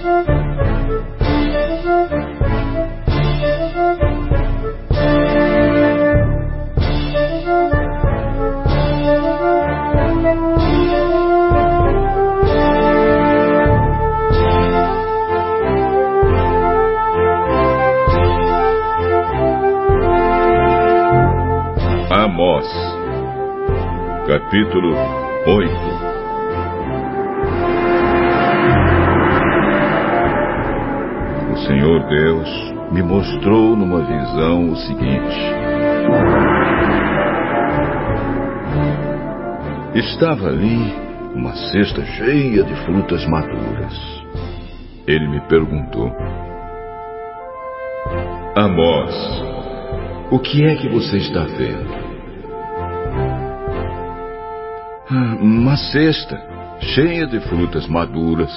Amós, capítulo 8. O Senhor Deus me mostrou numa visão o seguinte: estava ali uma cesta cheia de frutas maduras. Ele me perguntou: Amós, o que é que você está vendo? Uma cesta cheia de frutas maduras.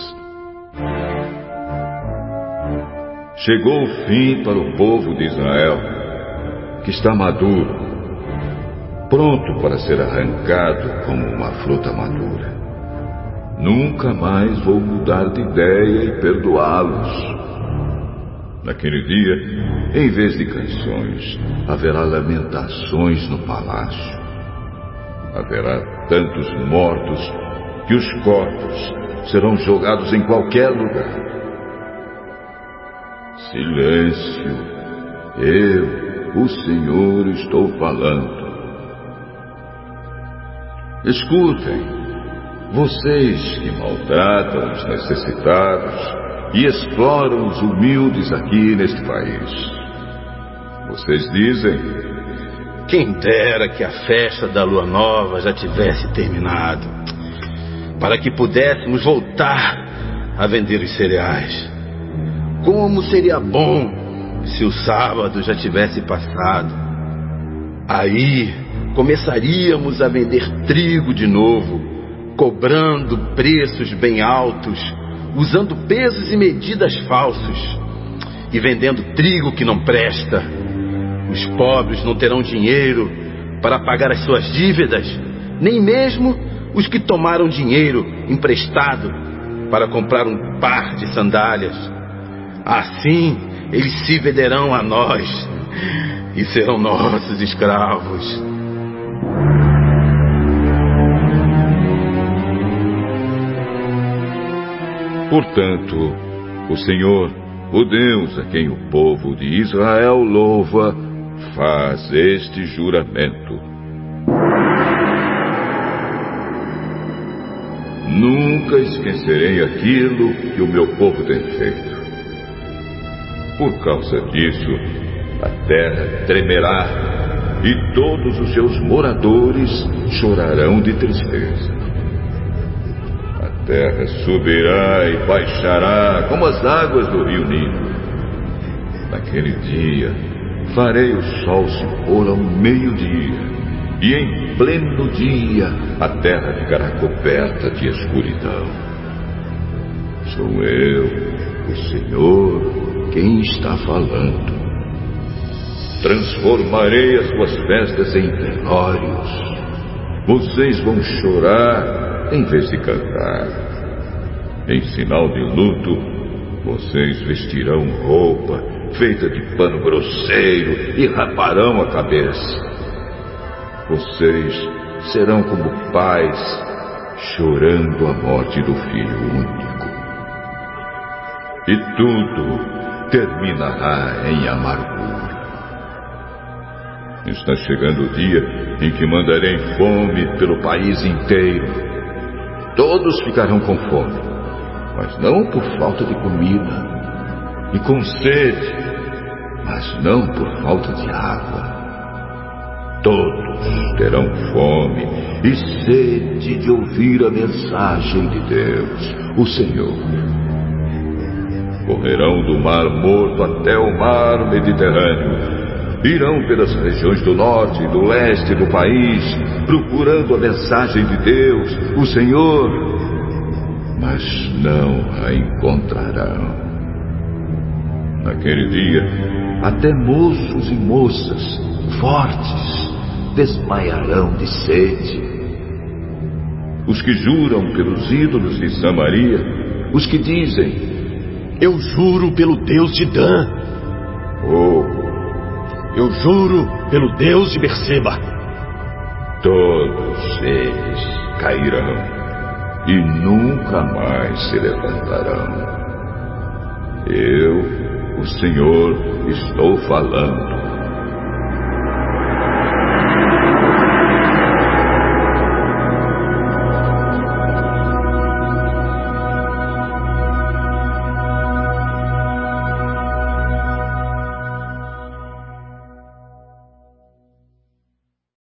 Chegou o fim para o povo de Israel, que está maduro, pronto para ser arrancado como uma fruta madura. Nunca mais vou mudar de ideia e perdoá-los. Naquele dia, em vez de canções, haverá lamentações no palácio. Haverá tantos mortos que os corpos serão jogados em qualquer lugar. Silêncio, eu, o Senhor, estou falando. Escutem, vocês que maltratam os necessitados e exploram os humildes aqui neste país. Vocês dizem: quem dera que a festa da lua nova já tivesse terminado, para que pudéssemos voltar a vender os cereais. Como seria bom se o sábado já tivesse passado. Aí começaríamos a vender trigo de novo, cobrando preços bem altos, usando pesos e medidas falsos e vendendo trigo que não presta. Os pobres não terão dinheiro para pagar as suas dívidas, nem mesmo os que tomaram dinheiro emprestado para comprar um par de sandálias. Assim, eles se venderão a nós e serão nossos escravos. Portanto, o Senhor, o Deus a quem o povo de Israel louva, faz este juramento: nunca esquecerei aquilo que o meu povo tem feito. Por causa disso, a terra tremerá e todos os seus moradores chorarão de tristeza. A terra subirá e baixará como as águas do rio Nilo. Naquele dia, farei o sol se pôr ao meio-dia, e em pleno dia a terra ficará coberta de escuridão. Sou eu, o Senhor, quem está falando. Transformarei as suas festas em velórios. Vocês vão chorar em vez de cantar. Em sinal de luto, vocês vestirão roupa feita de pano grosseiro e raparão a cabeça. Vocês serão como pais chorando a morte do filho único. E tudo terminará em amargura. Está chegando o dia em que mandarei fome pelo país inteiro. Todos ficarão com fome, mas não por falta de comida, e com sede, mas não por falta de água. Todos terão fome e sede de ouvir a mensagem de Deus, o Senhor. Correrão do Mar Morto até o Mar Mediterrâneo. Irão pelas regiões do norte e do leste do país, procurando a mensagem de Deus, o Senhor, mas não a encontrarão. Naquele dia, até moços e moças fortes desmaiarão de sede. Os que juram pelos ídolos de Samaria, os que dizem: Eu juro pelo Deus de Dan. Eu juro pelo Deus de Berseba. Todos eles cairão e nunca mais se levantarão. Eu, o Senhor, estou falando.